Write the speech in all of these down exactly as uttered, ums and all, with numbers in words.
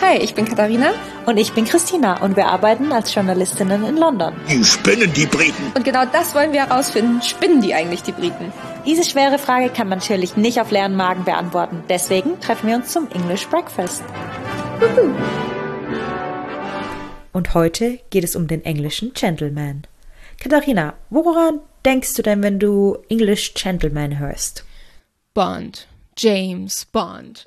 Hi, ich bin Katharina. Und ich bin Christina und wir arbeiten als Journalistinnen in London. Die spinnen, die Briten. Und genau das wollen wir herausfinden. Spinnen die eigentlich, die Briten? Diese schwere Frage kann man natürlich nicht auf leeren Magen beantworten. Deswegen treffen wir uns zum English Breakfast. Juhu. Und heute geht es um den englischen Gentleman. Katharina, woran denkst du denn, wenn du English Gentleman hörst? Bond. James Bond.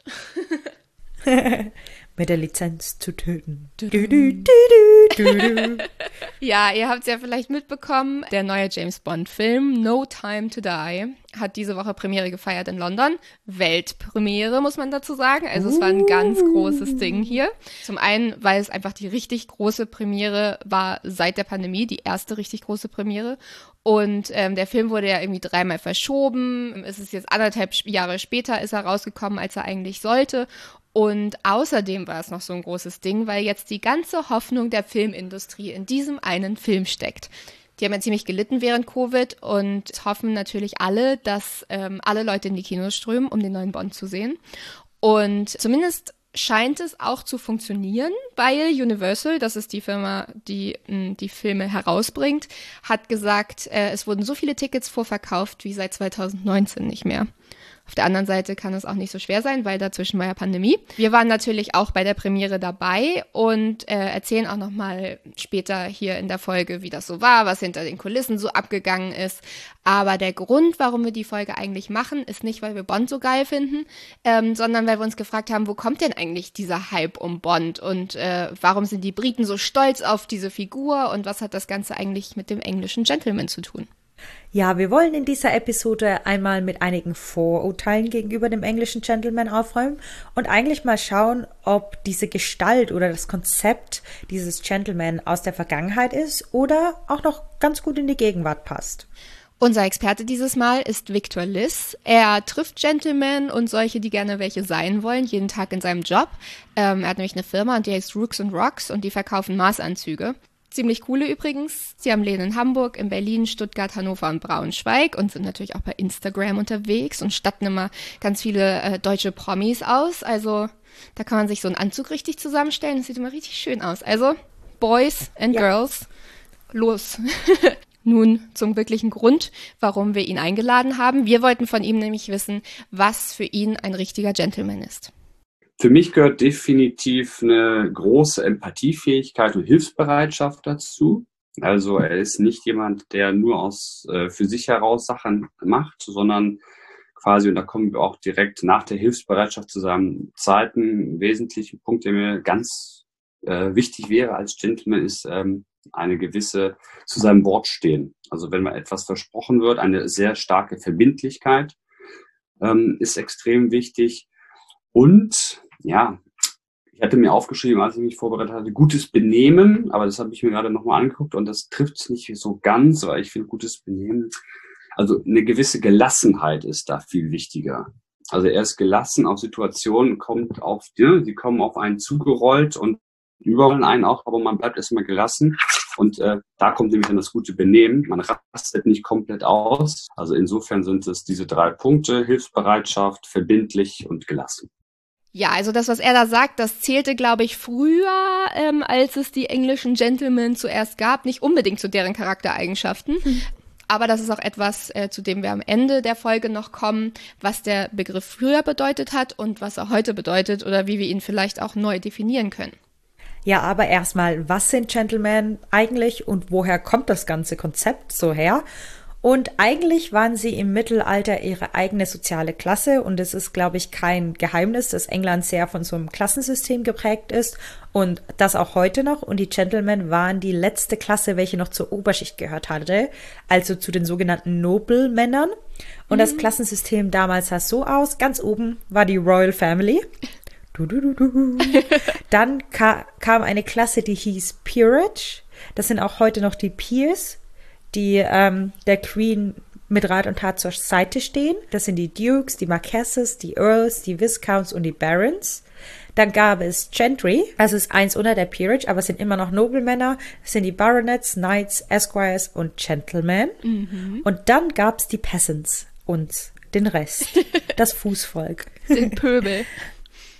Mit der Lizenz zu töten. Du, du, du, du, du. Ja, ihr habt es ja vielleicht mitbekommen, der neue James Bond-Film No Time to Die hat diese Woche Premiere gefeiert in London. Weltpremiere, muss man dazu sagen. Also es war ein ganz großes Ding hier. Zum einen, weil es einfach die richtig große Premiere war seit der Pandemie, die erste richtig große Premiere. Und ähm, der Film wurde ja irgendwie dreimal verschoben. Es ist jetzt anderthalb Jahre später ist er rausgekommen, als er eigentlich sollte. Und außerdem war es noch so ein großes Ding, weil jetzt die ganze Hoffnung der Filmindustrie in diesem einen Film steckt. Die haben ja ziemlich gelitten während Covid und hoffen natürlich alle, dass ähm, alle Leute in die Kinos strömen, um den neuen Bond zu sehen. Und zumindest scheint es auch zu funktionieren, weil Universal, das ist die Firma, die mh, die Filme herausbringt, hat gesagt, äh, es wurden so viele Tickets vorverkauft wie seit zweitausendneunzehn nicht mehr. Auf der anderen Seite kann es auch nicht so schwer sein, weil dazwischen war ja Pandemie. Wir waren natürlich auch bei der Premiere dabei und äh, erzählen auch nochmal später hier in der Folge, wie das so war, was hinter den Kulissen so abgegangen ist. Aber der Grund, warum wir die Folge eigentlich machen, ist nicht, weil wir Bond so geil finden, ähm, sondern weil wir uns gefragt haben, wo kommt denn eigentlich dieser Hype um Bond und äh, warum sind die Briten so stolz auf diese Figur und was hat das Ganze eigentlich mit dem englischen Gentleman zu tun? Ja, wir wollen in dieser Episode einmal mit einigen Vorurteilen gegenüber dem englischen Gentleman aufräumen und eigentlich mal schauen, ob diese Gestalt oder das Konzept dieses Gentleman aus der Vergangenheit ist oder auch noch ganz gut in die Gegenwart passt. Unser Experte dieses Mal ist Victor Liss. Er trifft Gentlemen und solche, die gerne welche sein wollen, jeden Tag in seinem Job. Ähm, er hat nämlich eine Firma und die heißt Rooks and Rocks und die verkaufen Maßanzüge. Ziemlich coole übrigens. Sie haben Läden in Hamburg, in Berlin, Stuttgart, Hannover und Braunschweig und sind natürlich auch bei Instagram unterwegs und statten immer ganz viele äh, deutsche Promis aus. Also da kann man sich so einen Anzug richtig zusammenstellen. Das sieht immer richtig schön aus. Also Boys and ja. Girls, los. Nun zum wirklichen Grund, warum wir ihn eingeladen haben. Wir wollten von ihm nämlich wissen, was für ihn ein richtiger Gentleman ist. Für mich gehört definitiv eine große Empathiefähigkeit und Hilfsbereitschaft dazu. Also er ist nicht jemand, der nur aus äh, für sich heraus Sachen macht, sondern quasi, und da kommen wir auch direkt nach der Hilfsbereitschaft zu seinem zweiten wesentlichen Punkt, der mir ganz äh, wichtig wäre als Gentleman, ist ähm, eine gewisse zu seinem Wort stehen. Also wenn mal etwas versprochen wird, eine sehr starke Verbindlichkeit ähm, ist extrem wichtig. Und ja, ich hatte mir aufgeschrieben, als ich mich vorbereitet hatte, gutes Benehmen, aber das habe ich mir gerade nochmal angeguckt und das trifft es nicht so ganz, weil ich finde, gutes Benehmen, also eine gewisse Gelassenheit ist da viel wichtiger. Also er ist gelassen auf Situationen, kommt auf, ja, sie kommen auf einen zugerollt und überrollen einen auch, aber man bleibt erstmal gelassen. Und äh, da kommt nämlich dann das gute Benehmen. Man rastet nicht komplett aus. Also insofern sind es diese drei Punkte: Hilfsbereitschaft, verbindlich und gelassen. Ja, also das, was er da sagt, das zählte, glaube ich, früher, ähm, als es die englischen Gentlemen zuerst gab. Nicht unbedingt zu deren Charaktereigenschaften. Hm. Aber das ist auch etwas, äh, zu dem wir am Ende der Folge noch kommen, was der Begriff früher bedeutet hat und was er heute bedeutet oder wie wir ihn vielleicht auch neu definieren können. Ja, aber erstmal, was sind Gentlemen eigentlich und woher kommt das ganze Konzept so her? Und eigentlich waren sie im Mittelalter ihre eigene soziale Klasse und es ist, glaube ich, kein Geheimnis, dass England sehr von so einem Klassensystem geprägt ist und das auch heute noch. Und die Gentlemen waren die letzte Klasse, welche noch zur Oberschicht gehört hatte, also zu den sogenannten Nobelmännern. Und mhm. das Klassensystem damals sah so aus, ganz oben war die Royal Family. Du, du, du, du. Dann ka- kam eine Klasse, die hieß Peerage. Das sind auch heute noch die Peers, die ähm, der Queen mit Rat und Tat zur Seite stehen. Das sind die Dukes, die Marquesses, die Earls, die Viscounts und die Barons. Dann gab es Gentry, das ist eins unter der Peerage, aber es sind immer noch Nobelmänner. Das sind die Baronets, Knights, Esquires und Gentlemen. Mhm. Und dann gab es die Peasants und den Rest, das Fußvolk. Den Pöbel.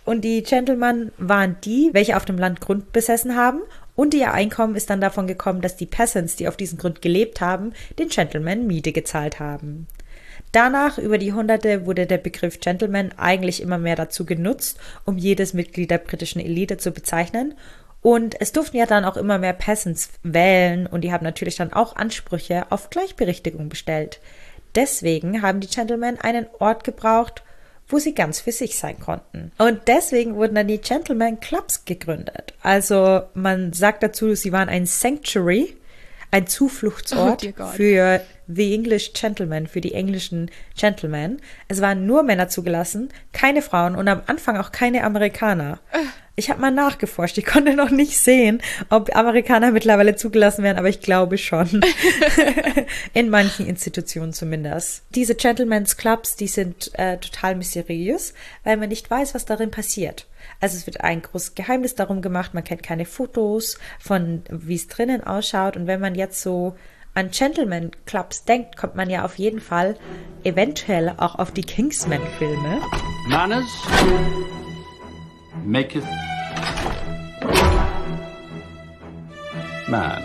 Und die Gentlemen waren die, welche auf dem Land Grund besessen haben. Und ihr Einkommen ist dann davon gekommen, dass die Peasants, die auf diesem Grund gelebt haben, den Gentlemen Miete gezahlt haben. Danach, über die Jahrhunderte, wurde der Begriff Gentleman eigentlich immer mehr dazu genutzt, um jedes Mitglied der britischen Elite zu bezeichnen. Und es durften ja dann auch immer mehr Peasants wählen und die haben natürlich dann auch Ansprüche auf Gleichberechtigung bestellt. Deswegen haben die Gentlemen einen Ort gebraucht, wo sie ganz für sich sein konnten. Und deswegen wurden dann die Gentleman Clubs gegründet. Also man sagt dazu, sie waren ein Sanctuary, ein Zufluchtsort oh für the English Gentlemen, für die englischen Gentlemen. Es waren nur Männer zugelassen, keine Frauen und am Anfang auch keine Amerikaner. Ich habe mal nachgeforscht, ich konnte noch nicht sehen, ob Amerikaner mittlerweile zugelassen werden, aber ich glaube schon. In manchen Institutionen zumindest. Diese Gentlemen's Clubs, die sind äh, total mysteriös, weil man nicht weiß, was darin passiert. Also es wird ein großes Geheimnis darum gemacht, man kennt keine Fotos von, wie es drinnen ausschaut. Und wenn man jetzt so an Gentleman Clubs denkt, kommt man ja auf jeden Fall eventuell auch auf die Kingsman-Filme. Manners maketh man.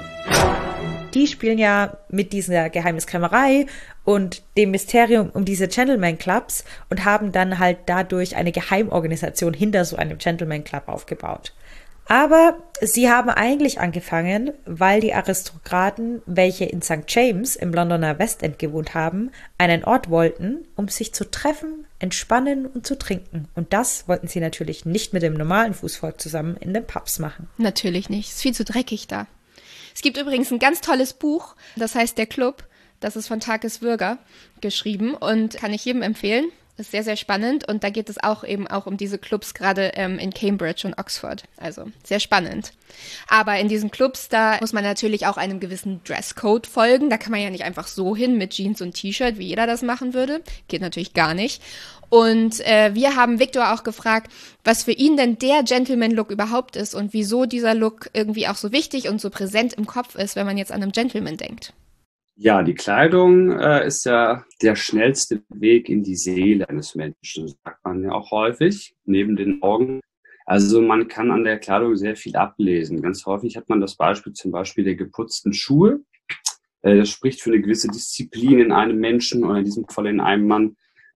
Die spielen ja mit dieser Geheimniskrämerei und dem Mysterium um diese Gentleman Clubs und haben dann halt dadurch eine Geheimorganisation hinter so einem Gentleman Club aufgebaut. Aber sie haben eigentlich angefangen, weil die Aristokraten, welche in Sankt James im Londoner Westend gewohnt haben, einen Ort wollten, um sich zu treffen, entspannen und zu trinken. Und das wollten sie natürlich nicht mit dem normalen Fußvolk zusammen in den Pubs machen. Natürlich nicht, ist viel zu dreckig da. Es gibt übrigens ein ganz tolles Buch, das heißt Der Club, das ist von Takis Würger geschrieben und kann ich jedem empfehlen. Ist sehr, sehr spannend und da geht es auch eben auch um diese Clubs, gerade ähm, in Cambridge und Oxford. Also sehr spannend. Aber in diesen Clubs, da muss man natürlich auch einem gewissen Dresscode folgen. Da kann man ja nicht einfach so hin mit Jeans und T-Shirt, wie jeder das machen würde. Geht natürlich gar nicht. Und äh, wir haben Victor auch gefragt, was für ihn denn der Gentleman-Look überhaupt ist und wieso dieser Look irgendwie auch so wichtig und so präsent im Kopf ist, wenn man jetzt an einen Gentleman denkt. Ja, die Kleidung äh, ist ja der schnellste Weg in die Seele eines Menschen, sagt man ja auch häufig, neben den Augen. Also man kann an der Kleidung sehr viel ablesen. Ganz häufig hat man das Beispiel zum Beispiel der geputzten Schuhe. Äh, das spricht für eine gewisse Disziplin in einem Menschen oder in diesem Fall in einem Mann.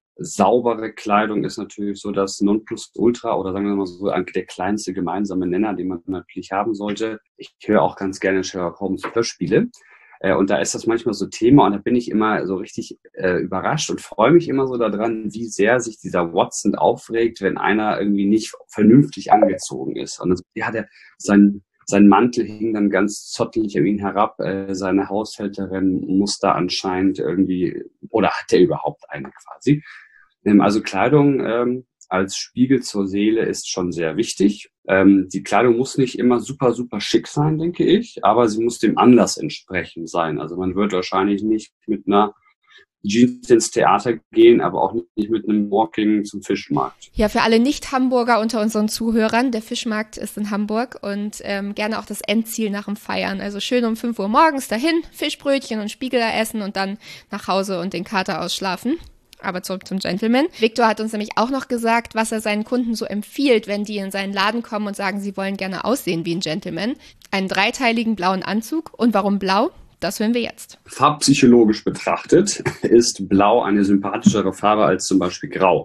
Saubere Kleidung ist natürlich so das Nonplusultra oder sagen wir mal so der kleinste gemeinsame Nenner, den man natürlich haben sollte. Ich höre auch ganz gerne Sherlock Holmes Hörspiele. Und da ist das manchmal so Thema und da bin ich immer so richtig äh, überrascht und freue mich immer so daran, wie sehr sich dieser Watson aufregt, wenn einer irgendwie nicht vernünftig angezogen ist. Und dann, ja, der, sein, sein Mantel hing dann ganz zottelig an ihn herab, äh, seine Haushälterin muss da anscheinend irgendwie, oder hat er überhaupt eine quasi. Ähm, also Kleidung ähm, als Spiegel zur Seele ist schon sehr wichtig. Ähm, die Kleidung muss nicht immer super, super schick sein, denke ich, aber sie muss dem Anlass entsprechend sein. Also man wird wahrscheinlich nicht mit einer Jeans ins Theater gehen, aber auch nicht mit einem Walking zum Fischmarkt. Ja, für alle Nicht-Hamburger unter unseren Zuhörern, der Fischmarkt ist in Hamburg und ähm, gerne auch das Endziel nach dem Feiern. Also schön um fünf Uhr morgens dahin, Fischbrötchen und Spiegeler essen und dann nach Hause und den Kater ausschlafen. Aber zurück zum Gentleman. Victor hat uns nämlich auch noch gesagt, was er seinen Kunden so empfiehlt, wenn die in seinen Laden kommen und sagen, sie wollen gerne aussehen wie ein Gentleman. Einen dreiteiligen blauen Anzug. Und warum blau? Das hören wir jetzt. Farbpsychologisch betrachtet ist Blau eine sympathischere Farbe als zum Beispiel Grau.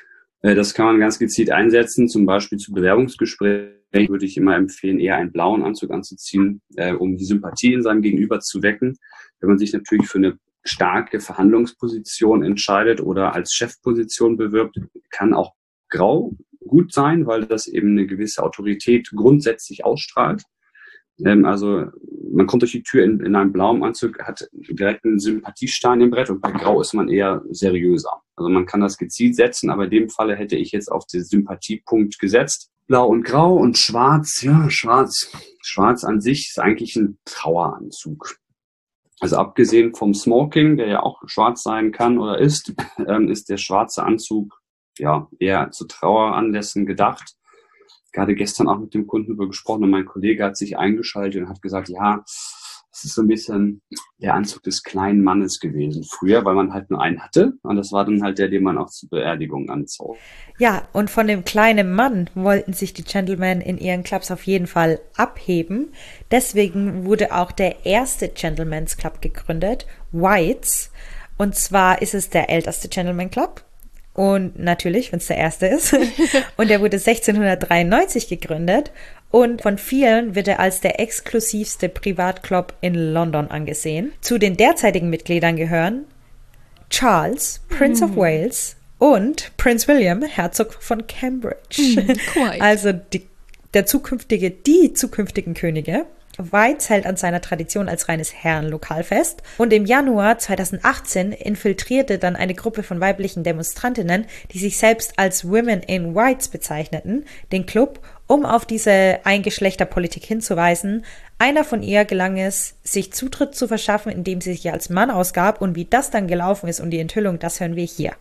Das kann man ganz gezielt einsetzen, zum Beispiel zu Bewerbungsgesprächen würde ich immer empfehlen, eher einen blauen Anzug anzuziehen, um die Sympathie in seinem Gegenüber zu wecken. Wenn man sich natürlich für eine starke Verhandlungsposition entscheidet oder als Chefposition bewirbt, kann auch Grau gut sein, weil das eben eine gewisse Autorität grundsätzlich ausstrahlt. Ähm, also man kommt durch die Tür in, in einem blauen Anzug, hat direkt einen Sympathiestein im Brett und bei Grau ist man eher seriöser. Also man kann das gezielt setzen, aber in dem Falle hätte ich jetzt auf den Sympathiepunkt gesetzt. Blau und Grau und Schwarz, ja, Schwarz. Schwarz an sich ist eigentlich ein Traueranzug. Also abgesehen vom Smoking, der ja auch schwarz sein kann oder ist, ähm, ist der schwarze Anzug ja eher zu Traueranlässen gedacht. Gerade gestern auch mit dem Kunden darüber gesprochen und mein Kollege hat sich eingeschaltet und hat gesagt, ja, Das ist so ein bisschen der Anzug des kleinen Mannes gewesen früher, weil man halt nur einen hatte. Und das war dann halt der, den man auch zur Beerdigung anzog. Ja, und von dem kleinen Mann wollten sich die Gentlemen in ihren Clubs auf jeden Fall abheben. Deswegen wurde auch der erste Gentleman's Club gegründet, Whites. Und zwar ist es der älteste Gentleman Club. Und natürlich, wenn es der erste ist. Und der wurde sechzehnhundertdreiundneunzig gegründet. Und von vielen wird er als der exklusivste Privatclub in London angesehen. Zu den derzeitigen Mitgliedern gehören Charles, Prince of Wales und Prince William, Herzog von Cambridge. Mm, also die, der zukünftige, die zukünftigen Könige. Whites hält an seiner Tradition als reines Herrenlokal fest. Und im Januar zweitausendachtzehn infiltrierte dann eine Gruppe von weiblichen Demonstrantinnen, die sich selbst als Women in Whites bezeichneten, den Club, um auf diese Eingeschlechterpolitik hinzuweisen. Einer von ihr gelang es, sich Zutritt zu verschaffen, indem sie sich als Mann ausgab. Und wie das dann gelaufen ist und die Enthüllung, das hören wir hier.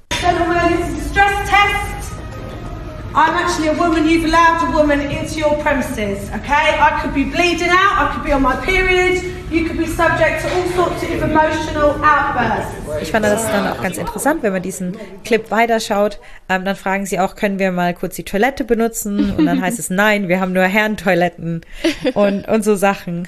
I'm actually a woman. You've allowed a woman into your premises, okay? I could be bleeding out, I could be on my period, you could be subject to all sorts of emotional outbursts. Ich fand das dann auch ganz interessant, wenn man diesen Clip weiterschaut, ähm, dann fragen sie auch, können wir mal kurz die Toilette benutzen? Und dann heißt es, nein, wir haben nur Herrentoiletten und, und so Sachen.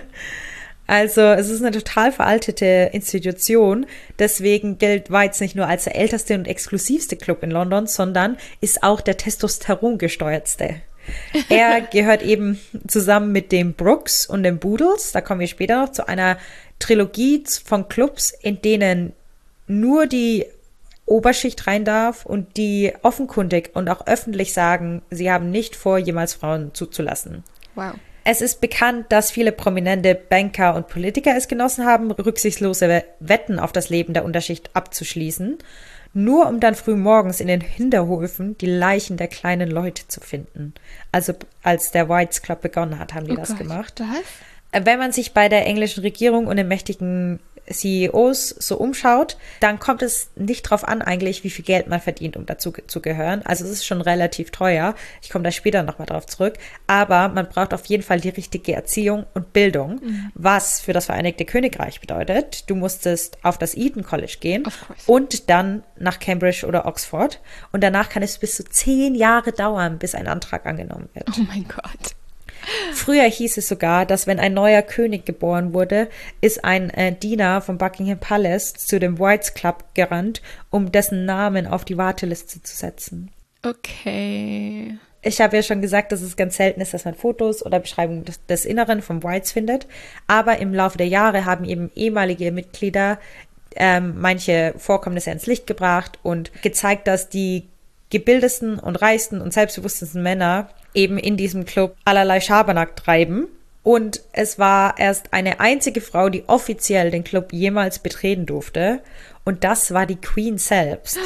Also es ist eine total veraltete Institution, deswegen gilt Whites nicht nur als der älteste und exklusivste Club in London, sondern ist auch der testosterongesteuertste. Er gehört eben zusammen mit dem Brooks und dem Boodles, da kommen wir später noch, zu einer Trilogie von Clubs, in denen nur die Oberschicht rein darf und die offenkundig und auch öffentlich sagen, sie haben nicht vor, jemals Frauen zuzulassen. Wow. Es ist bekannt, dass viele prominente Banker und Politiker es genossen haben, rücksichtslose Wetten auf das Leben der Unterschicht abzuschließen, nur um dann früh morgens in den Hinterhöfen die Leichen der kleinen Leute zu finden. Also als der Whites Club begonnen hat, haben die Oh das Gott, gemacht. was? Wenn man sich bei der englischen Regierung und den mächtigen C E Os so umschaut, dann kommt es nicht drauf an eigentlich, wie viel Geld man verdient, um dazu zu gehören. Also es ist schon relativ teuer. Ich komme da später nochmal drauf zurück. Aber man braucht auf jeden Fall die richtige Erziehung und Bildung, mhm. was für das Vereinigte Königreich bedeutet. Du musstest auf das Eton College gehen und dann nach Cambridge oder Oxford. Und danach kann es bis zu zehn Jahre dauern, bis ein Antrag angenommen wird. Oh mein Gott. Früher hieß es sogar, dass wenn ein neuer König geboren wurde, ist ein äh, Diener vom Buckingham Palace zu dem Whites Club gerannt, um dessen Namen auf die Warteliste zu setzen. Okay. Ich habe ja schon gesagt, dass es ganz selten ist, dass man Fotos oder Beschreibungen des, des Inneren vom Whites findet. Aber im Laufe der Jahre haben eben ehemalige Mitglieder ähm, manche Vorkommnisse ins Licht gebracht und gezeigt, dass die gebildetsten und reichsten und selbstbewusstesten Männer eben in diesem Club allerlei Schabernack treiben. Und es war erst eine einzige Frau, die offiziell den Club jemals betreten durfte. Und das war die Queen selbst.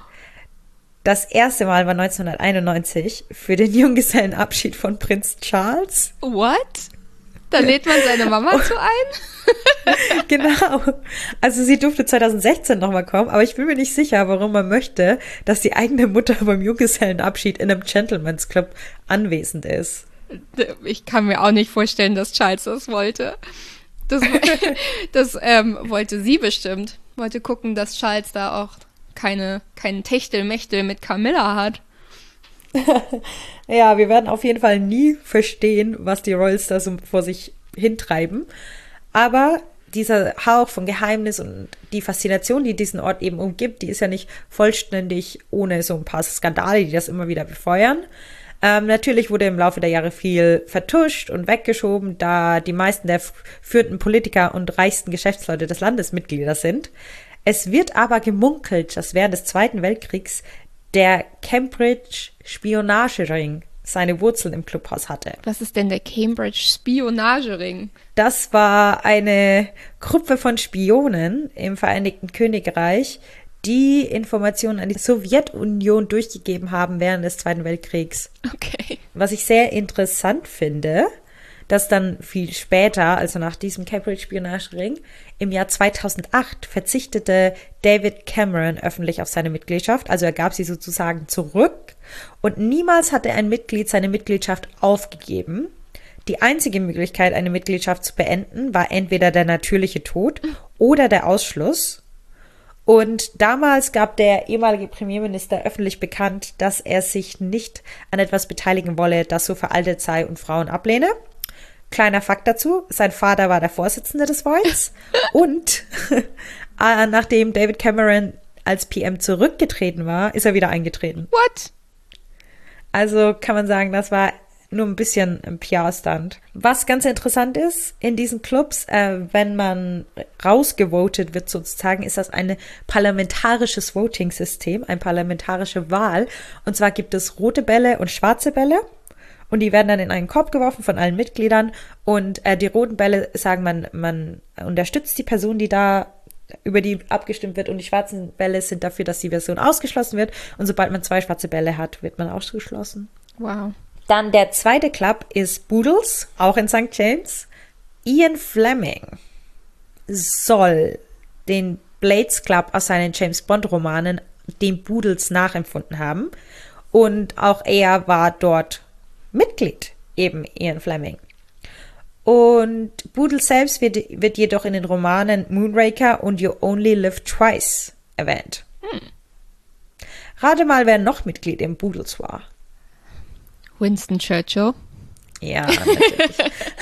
Das erste Mal war neunzehnhunderteinundneunzig für den Junggesellenabschied von Prinz Charles. What? Da lädt man seine Mama zu ein? Genau. Also sie durfte zweitausendsechzehn nochmal kommen, aber ich bin mir nicht sicher, warum man möchte, dass die eigene Mutter beim Junggesellenabschied in einem Gentleman's Club anwesend ist. Ich kann mir auch nicht vorstellen, dass Charles das wollte. Das, das ähm, wollte sie bestimmt. Wollte gucken, dass Charles da auch keine, keinen Techtelmechtel mit Camilla hat. Ja, wir werden auf jeden Fall nie verstehen, was die Royals da so vor sich hintreiben. Aber dieser Hauch von Geheimnis und die Faszination, die diesen Ort eben umgibt, die ist ja nicht vollständig ohne so ein paar Skandale, die das immer wieder befeuern. Ähm, natürlich wurde im Laufe der Jahre viel vertuscht und weggeschoben, da die meisten der führenden Politiker und reichsten Geschäftsleute des Landes Mitglieder sind. Es wird aber gemunkelt, dass während des Zweiten Weltkriegs der Cambridge Spionagering seine Wurzeln im Clubhaus hatte. Was ist denn der Cambridge Spionagering? Das war eine Gruppe von Spionen im Vereinigten Königreich, die Informationen an die Sowjetunion durchgegeben haben während des Zweiten Weltkriegs. Okay. Was ich sehr interessant finde, dass dann viel später, also nach diesem Cambridge-Spionagering, im Jahr zweitausendacht verzichtete David Cameron öffentlich auf seine Mitgliedschaft, also er gab sie sozusagen zurück und niemals hatte ein Mitglied seine Mitgliedschaft aufgegeben. Die einzige Möglichkeit, eine Mitgliedschaft zu beenden, war entweder der natürliche Tod oder der Ausschluss. Und damals gab der ehemalige Premierminister öffentlich bekannt, dass er sich nicht an etwas beteiligen wolle, das so veraltet sei und Frauen ablehne. Kleiner Fakt dazu, sein Vater war der Vorsitzende des Voids. Und äh, nachdem David Cameron als P M zurückgetreten war, ist er wieder eingetreten. What? Also kann man sagen, das war nur ein bisschen ein P R-Stunt. Was ganz interessant ist, in diesen Clubs, äh, wenn man rausgevotet wird sozusagen, ist das ein parlamentarisches Voting-System, eine parlamentarische Wahl. Und zwar gibt es rote Bälle und schwarze Bälle. Und die werden dann in einen Korb geworfen von allen Mitgliedern. Und äh, die roten Bälle sagen, man, man unterstützt die Person, die da über die abgestimmt wird. Und die schwarzen Bälle sind dafür, dass die Version ausgeschlossen wird. Und sobald man zwei schwarze Bälle hat, wird man ausgeschlossen. Wow. Dann der zweite Club ist Boodles, auch in Sankt James. Ian Fleming soll den Blades Club aus seinen James-Bond-Romanen den Boodles nachempfunden haben. Und auch er war dort Mitglied, eben Ian Fleming. Und Boodles selbst wird, wird jedoch in den Romanen Moonraker und You Only Live Twice erwähnt. Hm. Rate mal, wer noch Mitglied im Boodles war. Winston Churchill. Ja, natürlich.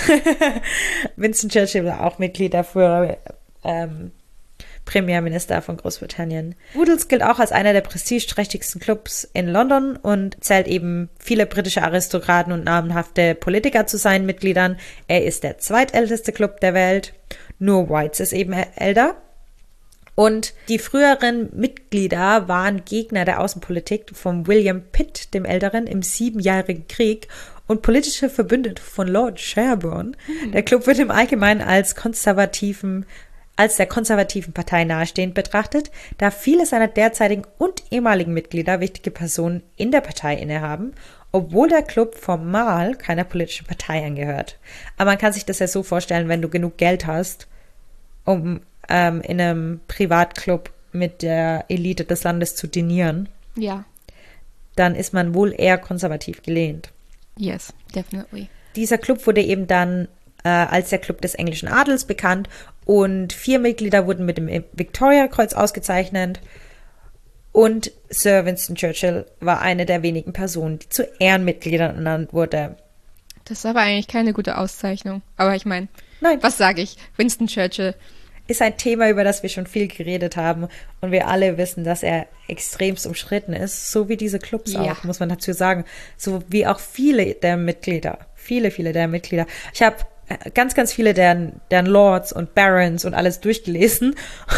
Winston Churchill war auch Mitglied der frühere ähm, Premierminister von Großbritannien. Boodles gilt auch als einer der prestigeträchtigsten Clubs in London und zählt eben viele britische Aristokraten und namenhafte Politiker zu seinen Mitgliedern. Er ist der zweitälteste Club der Welt. Nur Whites ist eben älter. Und die früheren Mitglieder waren Gegner der Außenpolitik von William Pitt, dem Älteren, im Siebenjährigen Krieg und politische Verbündete von Lord Sherborne. Mhm. Der Club wird im Allgemeinen als konservativen, als der konservativen Partei nahestehend betrachtet, da viele seiner derzeitigen und ehemaligen Mitglieder wichtige Personen in der Partei innehaben, obwohl der Club formal keiner politischen Partei angehört. Aber man kann sich das ja so vorstellen, wenn du genug Geld hast, um ähm, in einem Privatclub mit der Elite des Landes zu dinieren, ja, dann ist man wohl eher konservativ gelehnt. Yes, definitely. Dieser Club wurde eben dann äh, als der Club des englischen Adels bekannt und vier Mitglieder wurden mit dem Victoria-Kreuz ausgezeichnet und Sir Winston Churchill war eine der wenigen Personen, die zu Ehrenmitgliedern ernannt wurde. Das ist aber eigentlich keine gute Auszeichnung. Aber ich meine, Nein. Was sage ich? Winston Churchill ist ein Thema, über das wir schon viel geredet haben und wir alle wissen, dass er extremst umstritten ist, so wie diese Clubs ja. auch, muss man dazu sagen, so wie auch viele der Mitglieder, viele, viele der Mitglieder. Ich habe ganz, ganz viele deren, deren Lords und Barons und alles durchgelesen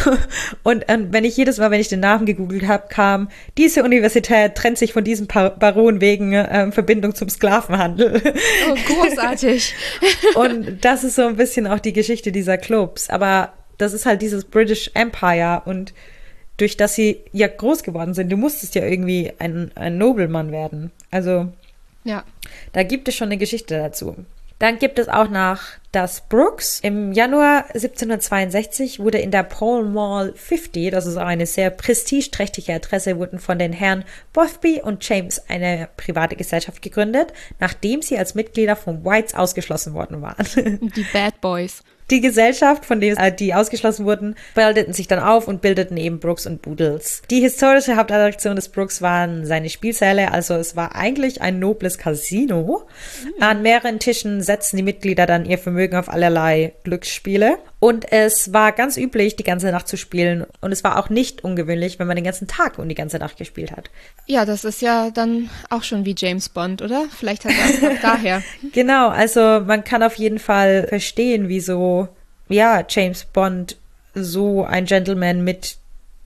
und ähm, wenn ich jedes Mal, wenn ich den Namen gegoogelt habe, kam, diese Universität trennt sich von diesem Baron wegen ähm, Verbindung zum Sklavenhandel. Oh, großartig. Und das ist so ein bisschen auch die Geschichte dieser Clubs, aber das ist halt dieses British Empire und durch das sie ja groß geworden sind, du musstest ja irgendwie ein, ein Nobelmann werden. Also ja, da gibt es schon eine Geschichte dazu. Dann gibt es auch noch das Brooks. Im Januar siebzehnhundertzweiundsechzig wurde in der Pall Mall fünfzig, das ist auch eine sehr prestigeträchtige Adresse, wurden von den Herren Boothby und James eine private Gesellschaft gegründet, nachdem sie als Mitglieder von Whites ausgeschlossen worden waren. Die Bad Boys. Die Gesellschaft, von denen äh, die ausgeschlossen wurden, bildeten sich dann auf und bildeten eben Brooks und Boodles. Die historische Hauptattraktion des Brooks waren seine Spielsäle, also es war eigentlich ein nobles Casino. Mhm. An mehreren Tischen setzten die Mitglieder dann ihr Vermögen auf allerlei Glücksspiele. Und es war ganz üblich, die ganze Nacht zu spielen. Und es war auch nicht ungewöhnlich, wenn man den ganzen Tag und die ganze Nacht gespielt hat. Ja, das ist ja dann auch schon wie James Bond, oder? Vielleicht hat er es auch daher. Genau, also man kann auf jeden Fall verstehen, wieso ja, James Bond so ein Gentleman mit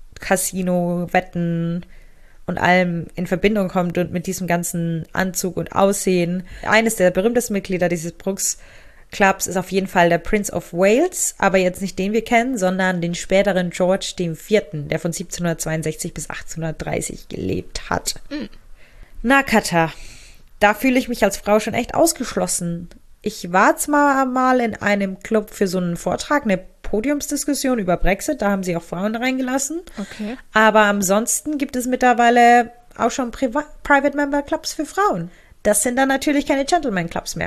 Casino, Wetten und allem in Verbindung kommt und mit diesem ganzen Anzug und Aussehen. Eines der berühmtesten Mitglieder dieses Brooks Clubs ist auf jeden Fall der Prince of Wales, aber jetzt nicht den wir kennen, sondern den späteren George der Vierte, der von siebzehnhundertzweiundsechzig bis achtzehnhundertdreißig gelebt hat. Mhm. Na, Katha, da fühle ich mich als Frau schon echt ausgeschlossen. Ich war zwar mal in einem Club für so einen Vortrag, eine Podiumsdiskussion über Brexit, da haben sie auch Frauen reingelassen. Okay. Aber ansonsten gibt es mittlerweile auch schon Priva- Private Member Clubs für Frauen. Das sind dann natürlich keine Gentleman Clubs mehr.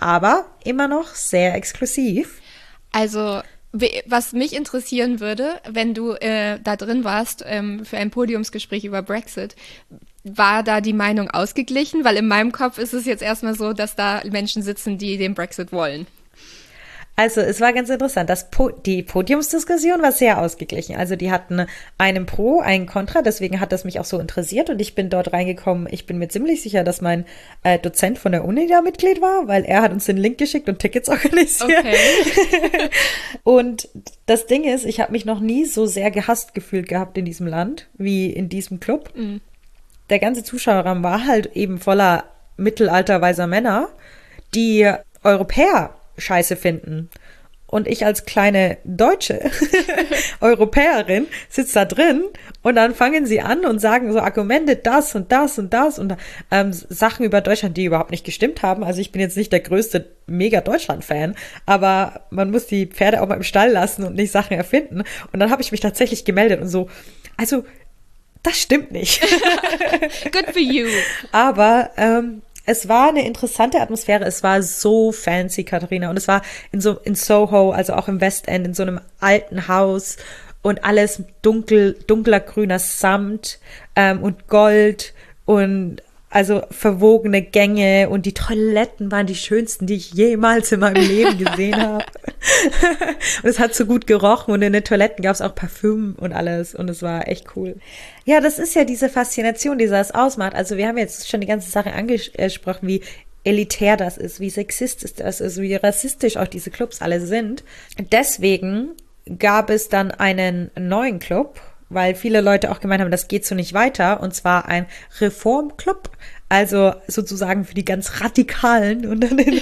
aber immer noch sehr exklusiv. Also, was mich interessieren würde, wenn du äh, da drin warst ähm, für ein Podiumsgespräch über Brexit, war da die Meinung ausgeglichen? Weil in meinem Kopf ist es jetzt erstmal so, dass da Menschen sitzen, die den Brexit wollen. Also es war ganz interessant. Das po- die Podiumsdiskussion war sehr ausgeglichen. Also die hatten einen Pro, einen Contra, deswegen hat das mich auch so interessiert und ich bin dort reingekommen. Ich bin mir ziemlich sicher, dass mein äh, Dozent von der Uni da Mitglied war, weil er hat uns den Link geschickt und Tickets organisiert. Okay. Und das Ding ist, ich habe mich noch nie so sehr gehasst gefühlt gehabt in diesem Land wie in diesem Club. Mhm. Der ganze Zuschauerraum war halt eben voller mittelalterweiser Männer, die Europäer Scheiße finden. Und ich als kleine deutsche Europäerin sitze da drin und dann fangen sie an und sagen so Argumente, das und das und das und ähm, Sachen über Deutschland, die überhaupt nicht gestimmt haben. Also ich bin jetzt nicht der größte Mega-Deutschland-Fan, aber man muss die Pferde auch mal im Stall lassen und nicht Sachen erfinden. Und dann habe ich mich tatsächlich gemeldet und so, also das stimmt nicht. Good for you. Aber ähm, es war eine interessante Atmosphäre. Es war so fancy, Katharina. Und es war in so in Soho, also auch im West End, in so einem alten Haus und alles dunkel, dunkler grüner Samt ähm, und Gold und also verwogene Gänge und die Toiletten waren die schönsten, die ich jemals in meinem Leben gesehen habe. Und es hat so gut gerochen und in den Toiletten gab es auch Parfüm und alles und es war echt cool. Ja, das ist ja diese Faszination, die das ausmacht. Also wir haben jetzt schon die ganze Sache angesprochen, wie elitär das ist, wie sexistisch das ist, wie rassistisch auch diese Clubs alle sind. Deswegen gab es dann einen neuen Club, weil viele Leute auch gemeint haben, das geht so nicht weiter, und zwar ein Reformclub, also sozusagen für die ganz Radikalen unter den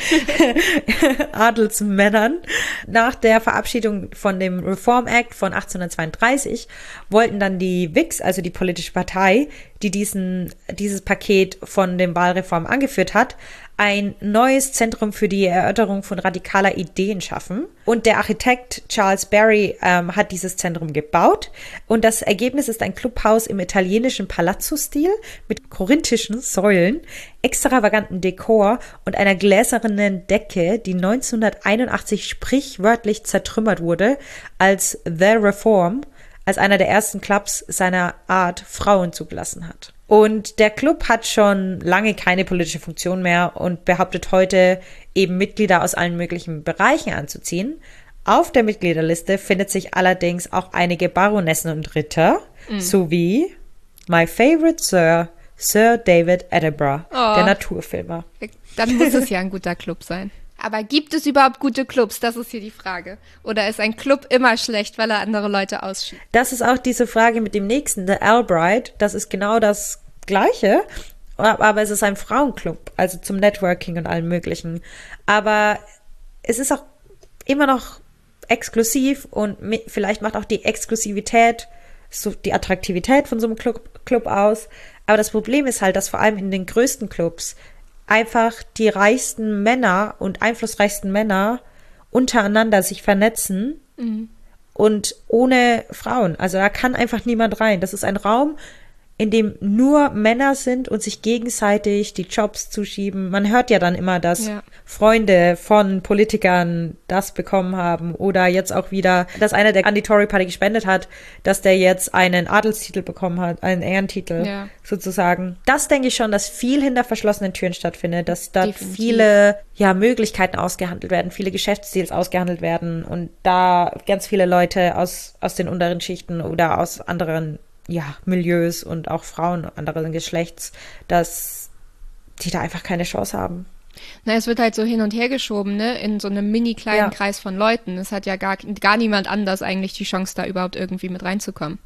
Adelsmännern. Nach der Verabschiedung von dem Reform Act von achtzehnhundertzweiunddreißig wollten dann die Whigs, also die politische Partei, die diesen dieses Paket von dem Wahlreform angeführt hat, ein neues Zentrum für die Erörterung von radikaler Ideen schaffen. Und der Architekt Charles Barry ähm, hat dieses Zentrum gebaut. Und das Ergebnis ist ein Clubhaus im italienischen Palazzo-Stil mit korinthischen Säulen, extravaganten Dekor und einer gläsernen Decke, die neunzehnhunderteinundachtzig sprichwörtlich zertrümmert wurde, als The Reform, als einer der ersten Clubs seiner Art Frauen zugelassen hat. Und der Club hat schon lange keine politische Funktion mehr und behauptet heute eben Mitglieder aus allen möglichen Bereichen anzuziehen. Auf der Mitgliederliste findet sich allerdings auch einige Baronessen und Ritter, mhm. sowie my favorite Sir, Sir David Attenborough, oh. der Naturfilmer. Dann muss es ja ein guter Club sein. Aber gibt es überhaupt gute Clubs? Das ist hier die Frage. Oder ist ein Club immer schlecht, weil er andere Leute ausschließt? Das ist auch diese Frage mit dem nächsten, The Albright. Das ist genau das Gleiche, aber es ist ein Frauenclub, also zum Networking und allem Möglichen. Aber es ist auch immer noch exklusiv und vielleicht macht auch die Exklusivität so die Attraktivität von so einem Club, Club aus. Aber das Problem ist halt, dass vor allem in den größten Clubs einfach die reichsten Männer und einflussreichsten Männer untereinander sich vernetzen mhm. und ohne Frauen. Also da kann einfach niemand rein. Das ist ein Raum, in dem nur Männer sind und sich gegenseitig die Jobs zuschieben. Man hört ja dann immer, dass ja. Freunde von Politikern das bekommen haben oder jetzt auch wieder, dass einer, der an die Tory Party gespendet hat, dass der jetzt einen Adelstitel bekommen hat, einen Ehrentitel ja. sozusagen. Das denke ich schon, dass viel hinter verschlossenen Türen stattfindet, dass da Definitiv. viele ja, Möglichkeiten ausgehandelt werden, viele Geschäftsdeals ausgehandelt werden und da ganz viele Leute aus, aus den unteren Schichten oder aus anderen ja, Milieus und auch Frauen anderen Geschlechts, dass die da einfach keine Chance haben. Na, es wird halt so hin und her geschoben, ne, in so einem mini kleinen ja. Kreis von Leuten. Es hat ja gar, gar niemand anders eigentlich die Chance, da überhaupt irgendwie mit reinzukommen.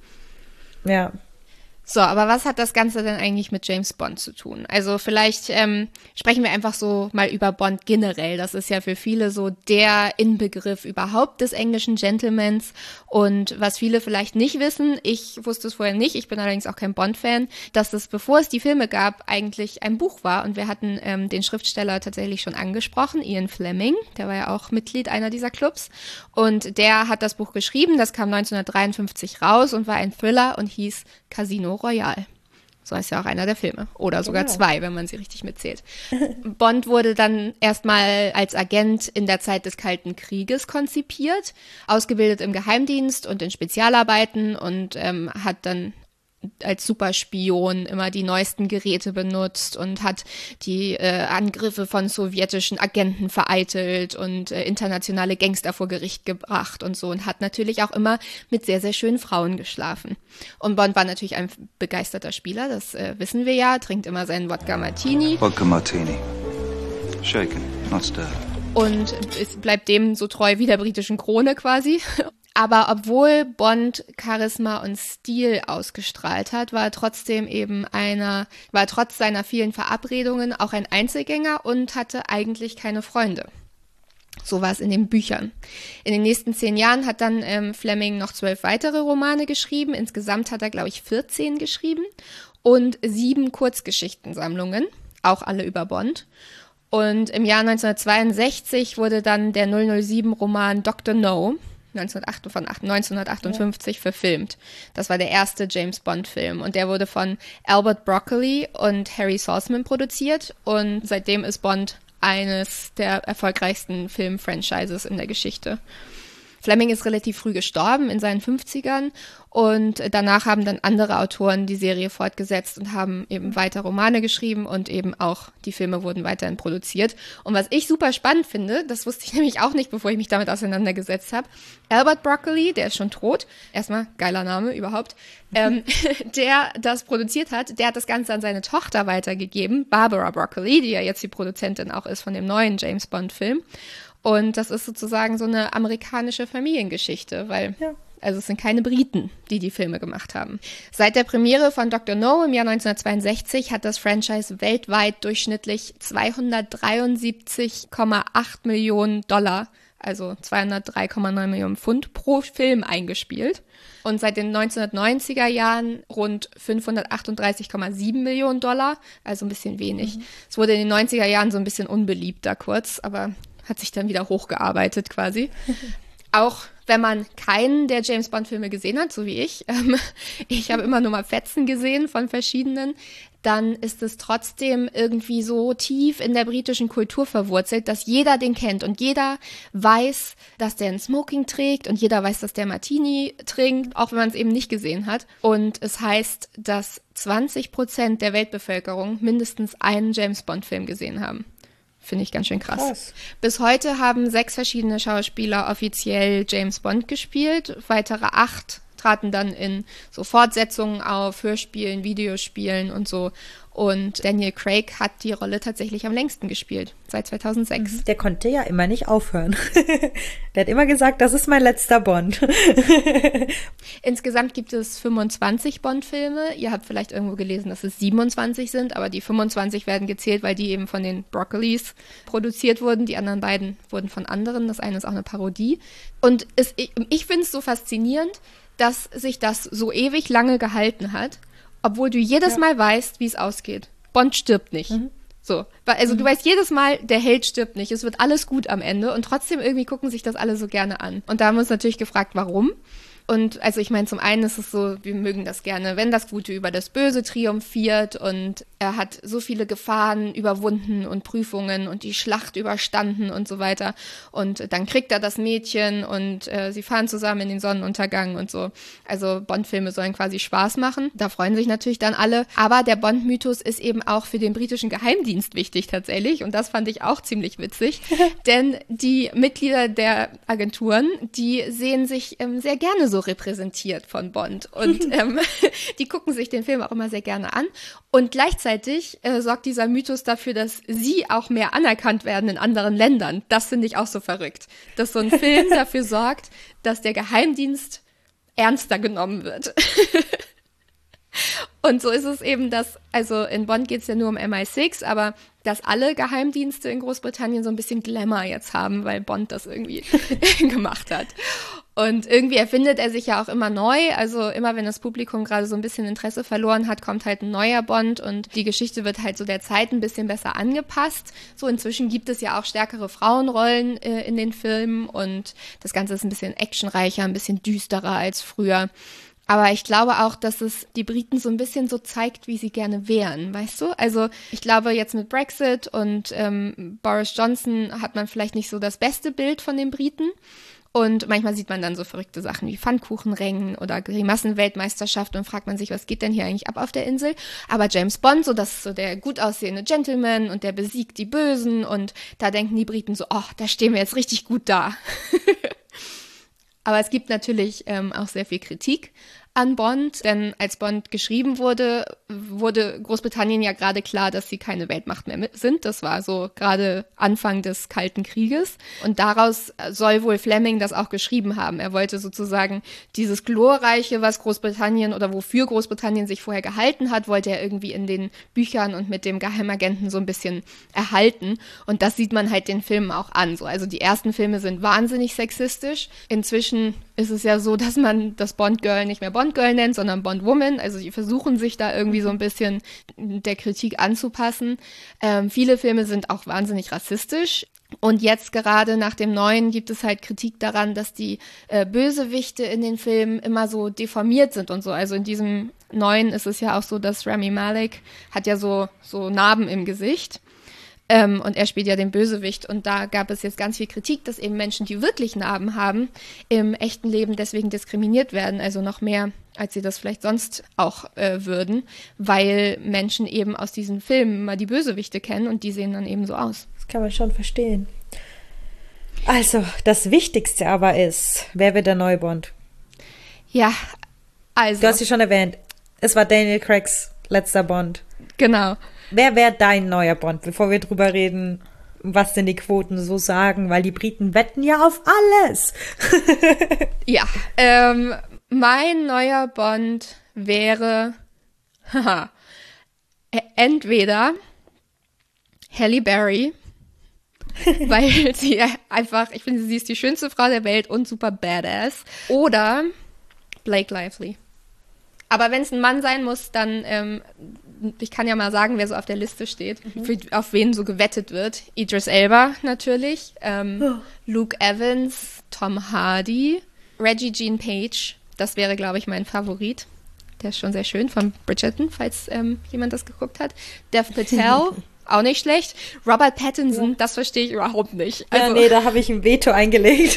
Ja. So, aber was hat das Ganze denn eigentlich mit James Bond zu tun? Also vielleicht ähm, sprechen wir einfach so mal über Bond generell. Das ist ja für viele so der Inbegriff überhaupt des englischen Gentlemans. Und was viele vielleicht nicht wissen, ich wusste es vorher nicht, ich bin allerdings auch kein Bond-Fan, dass es, bevor es die Filme gab, eigentlich ein Buch war. Und wir hatten ähm, den Schriftsteller tatsächlich schon angesprochen, Ian Fleming, der war ja auch Mitglied einer dieser Clubs. Und der hat das Buch geschrieben, das kam neunzehnhundertdreiundfünfzig raus und war ein Thriller und hieß Casino Royale. So heißt ja auch einer der Filme. Oder sogar Genau. zwei, wenn man sie richtig mitzählt. Bond wurde dann erstmal als Agent in der Zeit des Kalten Krieges konzipiert, ausgebildet im Geheimdienst und in Spezialarbeiten und ähm, hat dann als Superspion immer die neuesten Geräte benutzt und hat die äh, Angriffe von sowjetischen Agenten vereitelt und äh, internationale Gangster vor Gericht gebracht und so und hat natürlich auch immer mit sehr, sehr schönen Frauen geschlafen. Und Bond war natürlich ein begeisterter Spieler, das äh, wissen wir ja, trinkt immer seinen Wodka Martini. Vodka Martini. Shaken, not stirred. Und es bleibt dem so treu wie der britischen Krone quasi. Aber obwohl Bond Charisma und Stil ausgestrahlt hat, war er trotzdem eben einer, war er trotz seiner vielen Verabredungen auch ein Einzelgänger und hatte eigentlich keine Freunde. So war es in den Büchern. In den nächsten zehn Jahren hat dann ähm, Fleming noch zwölf weitere Romane geschrieben. Insgesamt hat er, glaube ich, vierzehn geschrieben und sieben Kurzgeschichtensammlungen, auch alle über Bond. Und im Jahr neunzehnhundertzweiundsechzig wurde dann der null null sieben-Roman Doktor No neunzehnhundertachtundfünfzig verfilmt. Das war der erste James-Bond-Film und der wurde von Albert Broccoli und Harry Saltzman produziert und seitdem ist Bond eines der erfolgreichsten Film-Franchises in der Geschichte. Fleming ist relativ früh gestorben, in seinen fünfzigern, und danach haben dann andere Autoren die Serie fortgesetzt und haben eben weiter Romane geschrieben und eben auch die Filme wurden weiterhin produziert. Und was ich super spannend finde, das wusste ich nämlich auch nicht, bevor ich mich damit auseinandergesetzt habe, Albert Broccoli, der ist schon tot, erstmal geiler Name überhaupt, ähm, der das produziert hat, der hat das Ganze an seine Tochter weitergegeben, Barbara Broccoli, die ja jetzt die Produzentin auch ist von dem neuen James-Bond-Film. Und das ist sozusagen so eine amerikanische Familiengeschichte, weil ja. Also es sind keine Briten, die die Filme gemacht haben. Seit der Premiere von Doktor No im Jahr neunzehnhundertzweiundsechzig hat das Franchise weltweit durchschnittlich zweihundertdreiundsiebzig Komma acht Millionen Dollar, also zweihundertdrei Komma neun Millionen Pfund pro Film eingespielt. Und seit den neunzehnhundertneunziger Jahren rund fünfhundertachtunddreißig Komma sieben Millionen Dollar, also ein bisschen wenig. Mhm. Es wurde in den neunziger Jahren so ein bisschen unbeliebter kurz, aber hat sich dann wieder hochgearbeitet quasi. Auch wenn man keinen der James-Bond-Filme gesehen hat, so wie ich, ähm, ich habe immer nur mal Fetzen gesehen von verschiedenen, dann ist es trotzdem irgendwie so tief in der britischen Kultur verwurzelt, dass jeder den kennt und jeder weiß, dass der ein Smoking trägt und jeder weiß, dass der Martini trinkt, auch wenn man es eben nicht gesehen hat. Und es heißt, dass zwanzig Prozent der Weltbevölkerung mindestens einen James-Bond-Film gesehen haben. Finde ich ganz schön krass. krass. Bis heute haben sechs verschiedene Schauspieler offiziell James Bond gespielt. Weitere acht traten dann in so Fortsetzungen auf, Hörspielen, Videospielen und so. Und Daniel Craig hat die Rolle tatsächlich am längsten gespielt, seit zweitausendsechs. Der konnte ja immer nicht aufhören. Der hat immer gesagt, das ist mein letzter Bond. Insgesamt gibt es fünfundzwanzig Bond-Filme. Ihr habt vielleicht irgendwo gelesen, dass es siebenundzwanzig sind, aber die fünfundzwanzig werden gezählt, weil die eben von den Broccolis produziert wurden. Die anderen beiden wurden von anderen. Das eine ist auch eine Parodie. Und es, ich, ich finde es so faszinierend, dass sich das so ewig lange gehalten hat, obwohl du jedes ja. Mal weißt, wie es ausgeht. Bond stirbt nicht. Mhm. So, also mhm. du weißt jedes Mal, der Held stirbt nicht. Es wird alles gut am Ende und trotzdem irgendwie gucken sich das alle so gerne an. Und da haben wir uns natürlich gefragt, warum? Und also ich meine, zum einen ist es so, wir mögen das gerne, wenn das Gute über das Böse triumphiert und er hat so viele Gefahren überwunden und Prüfungen und die Schlacht überstanden und so weiter. Und dann kriegt er das Mädchen und äh, sie fahren zusammen in den Sonnenuntergang und so. Also Bond-Filme sollen quasi Spaß machen. Da freuen sich natürlich dann alle. Aber der Bond-Mythos ist eben auch für den britischen Geheimdienst wichtig tatsächlich. Und das fand ich auch ziemlich witzig. Denn die Mitglieder der Agenturen, die sehen sich ähm, sehr gerne so so repräsentiert von Bond. Und ähm, die gucken sich den Film auch immer sehr gerne an. Und gleichzeitig äh, sorgt dieser Mythos dafür, dass sie auch mehr anerkannt werden in anderen Ländern. Das finde ich auch so verrückt. Dass so ein Film dafür sorgt, dass der Geheimdienst ernster genommen wird. Und so ist es eben, dass, also in Bond geht es ja nur um M I sechs, aber dass alle Geheimdienste in Großbritannien so ein bisschen Glamour jetzt haben, weil Bond das irgendwie gemacht hat. Und irgendwie erfindet er sich ja auch immer neu. Also immer, wenn das Publikum gerade so ein bisschen Interesse verloren hat, kommt halt ein neuer Bond und die Geschichte wird halt so der Zeit ein bisschen besser angepasst. So inzwischen gibt es ja auch stärkere Frauenrollen äh, in den Filmen und das Ganze ist ein bisschen actionreicher, ein bisschen düsterer als früher. Aber ich glaube auch, dass es die Briten so ein bisschen so zeigt, wie sie gerne wären, weißt du? Also ich glaube, jetzt mit Brexit und ähm, Boris Johnson hat man vielleicht nicht so das beste Bild von den Briten. Und manchmal sieht man dann so verrückte Sachen wie Pfannkuchenrennen oder Grimassenweltmeisterschaft und fragt man sich, was geht denn hier eigentlich ab auf der Insel? Aber James Bond, so das ist so der gut aussehende Gentleman und der besiegt die Bösen und da denken die Briten so, oh, da stehen wir jetzt richtig gut da. Aber es gibt natürlich ähm, auch sehr viel Kritik an Bond, denn als Bond geschrieben wurde, wurde Großbritannien ja gerade klar, dass sie keine Weltmacht mehr sind. Das war so gerade Anfang des Kalten Krieges. Und daraus soll wohl Fleming das auch geschrieben haben. Er wollte sozusagen dieses Glorreiche, was Großbritannien oder wofür Großbritannien sich vorher gehalten hat, wollte er irgendwie in den Büchern und mit dem Geheimagenten so ein bisschen erhalten. Und das sieht man halt den Filmen auch an. So, also die ersten Filme sind wahnsinnig sexistisch. Inzwischen ist es ja so, dass man das Bond-Girl nicht mehr Bond-Girl nennt, sondern Bond-Woman. Also die versuchen sich da irgendwie so ein bisschen der Kritik anzupassen. Ähm, viele Filme sind auch wahnsinnig rassistisch. Und jetzt gerade nach dem Neuen gibt es halt Kritik daran, dass die äh, Bösewichte in den Filmen immer so deformiert sind und so. Also in diesem Neuen ist es ja auch so, dass Rami Malek hat ja so, so Narben im Gesicht. Ähm, und er spielt ja den Bösewicht und da gab es jetzt ganz viel Kritik, dass eben Menschen, die wirklich Narben haben, im echten Leben deswegen diskriminiert werden, also noch mehr, als sie das vielleicht sonst auch äh, würden, weil Menschen eben aus diesen Filmen mal die Bösewichte kennen und die sehen dann eben so aus. Das kann man schon verstehen. Also, das Wichtigste aber ist, wer wird der neue Bond? Ja, also. Du hast sie schon erwähnt, es war Daniel Craigs letzter Bond. Genau. Wer wäre dein neuer Bond, bevor wir drüber reden, was denn die Quoten so sagen? Weil die Briten wetten ja auf alles. Ja, ähm, mein neuer Bond wäre haha, entweder Halle Berry, weil sie einfach, ich finde, sie ist die schönste Frau der Welt und super badass, oder Blake Lively. Aber wenn es ein Mann sein muss, dann, ähm, ich kann ja mal sagen, wer so auf der Liste steht, mhm. für, auf wen so gewettet wird. Idris Elba natürlich, ähm, oh. Luke Evans, Tom Hardy, Reggie Jean Page, das wäre, glaube ich, mein Favorit. Der ist schon sehr schön, von Bridgerton, falls ähm, jemand das geguckt hat. Dev Patel, auch nicht schlecht. Robert Pattinson, ja. Das verstehe ich überhaupt nicht. Also, ja, nee, da habe ich ein Veto eingelegt.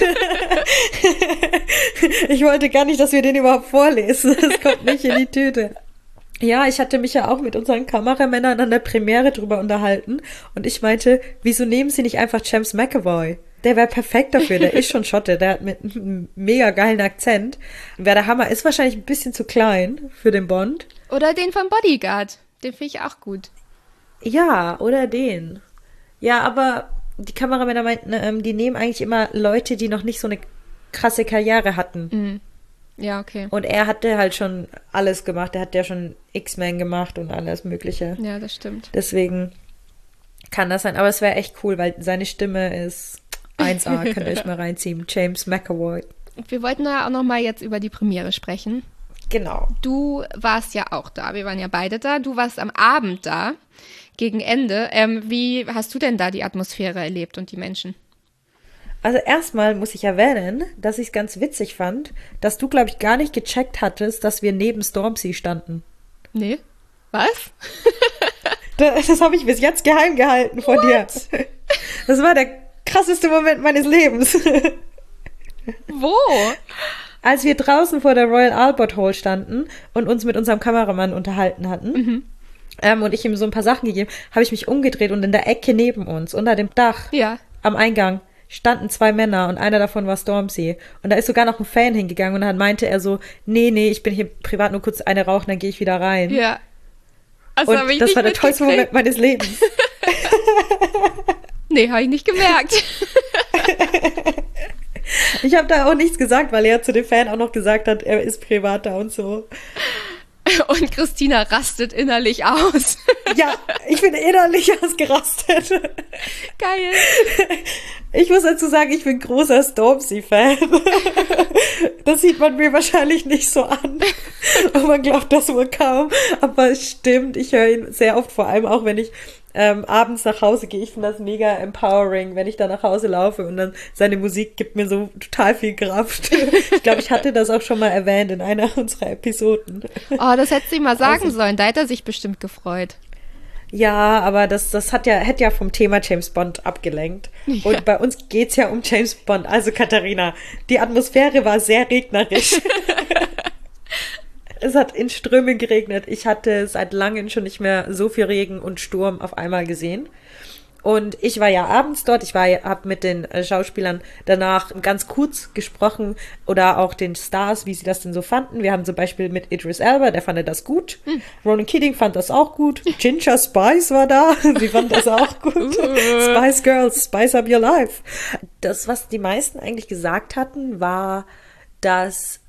Ich wollte gar nicht, dass wir den überhaupt vorlesen. Das kommt nicht in die Tüte. Ja, ich hatte mich ja auch mit unseren Kameramännern an der Premiere drüber unterhalten und ich meinte, wieso nehmen sie nicht einfach James McAvoy? Der wäre perfekt dafür, der ist schon Schotte, der hat mit einem mega geilen Akzent. Wäre der Hammer, ist wahrscheinlich ein bisschen zu klein für den Bond. Oder den von Bodyguard, den finde ich auch gut. Ja, oder den. Ja, aber die Kameramänner meinten, ähm, die nehmen eigentlich immer Leute, die noch nicht so eine krasse Karriere hatten. Mhm. Ja, okay. Und er hatte halt schon alles gemacht. Er hat ja schon X-Men gemacht und alles Mögliche. Ja, das stimmt. Deswegen kann das sein. Aber es wäre echt cool, weil seine Stimme ist eins A. Könnt ihr euch mal reinziehen. James McAvoy. Wir wollten ja auch noch mal jetzt über die Premiere sprechen. Genau. Du warst ja auch da. Wir waren ja beide da. Du warst am Abend da, gegen Ende. Ähm, wie hast du denn da die Atmosphäre erlebt und die Menschen? Also erstmal muss ich erwähnen, dass ich es ganz witzig fand, dass du, glaube ich, gar nicht gecheckt hattest, dass wir neben Stormzy standen. Nee. Was? Das, das habe ich bis jetzt geheim gehalten vor dir. Das war der krasseste Moment meines Lebens. Wo? Als wir draußen vor der Royal Albert Hall standen und uns mit unserem Kameramann unterhalten hatten, mhm. ähm, und ich ihm so ein paar Sachen gegeben, habe ich mich umgedreht und in der Ecke neben uns, unter dem Dach, ja. am Eingang, standen zwei Männer und einer davon war Stormzy. Und da ist sogar noch ein Fan hingegangen und dann meinte er so, nee, nee, ich bin hier privat nur kurz eine rauchen, dann gehe ich wieder rein. Ja. Also und das war der tollste Moment meines Lebens. Nee, habe ich nicht gemerkt. Ich habe da auch nichts gesagt, weil er zu dem Fan auch noch gesagt hat, er ist privat da und so. Und Christina rastet innerlich aus. Ja, ich bin innerlich ausgerastet. Geil. Ich muss dazu sagen, ich bin großer Stormzy-Fan. Das sieht man mir wahrscheinlich nicht so an. Und man glaubt das wohl kaum. Aber es stimmt, ich höre ihn sehr oft, vor allem auch, wenn ich ähm, abends nach Hause gehe. Ich finde das mega empowering, wenn ich da nach Hause laufe und dann seine Musik gibt mir so total viel Kraft. Ich glaube, ich hatte das auch schon mal erwähnt in einer unserer Episoden. Oh, das hättest du ihm mal sagen Also- sollen. Da hätte er sich bestimmt gefreut. Ja, aber das, das hat ja, hätte ja vom Thema James Bond abgelenkt. Ja. Und bei uns geht's ja um James Bond. Also Katharina, die Atmosphäre war sehr regnerisch. Es hat in Strömen geregnet. Ich hatte seit langem schon nicht mehr so viel Regen und Sturm auf einmal gesehen. Und ich war ja abends dort. Ich war, habe mit den äh, Schauspielern danach ganz kurz gesprochen oder auch den Stars, wie sie das denn so fanden. Wir haben zum Beispiel mit Idris Elba, der fand das gut. Hm. Ronan Keating fand das auch gut. Ginger Spice war da, sie fand das auch gut. Spice Girls, Spice Up Your Life. Das, was die meisten eigentlich gesagt hatten, war, dass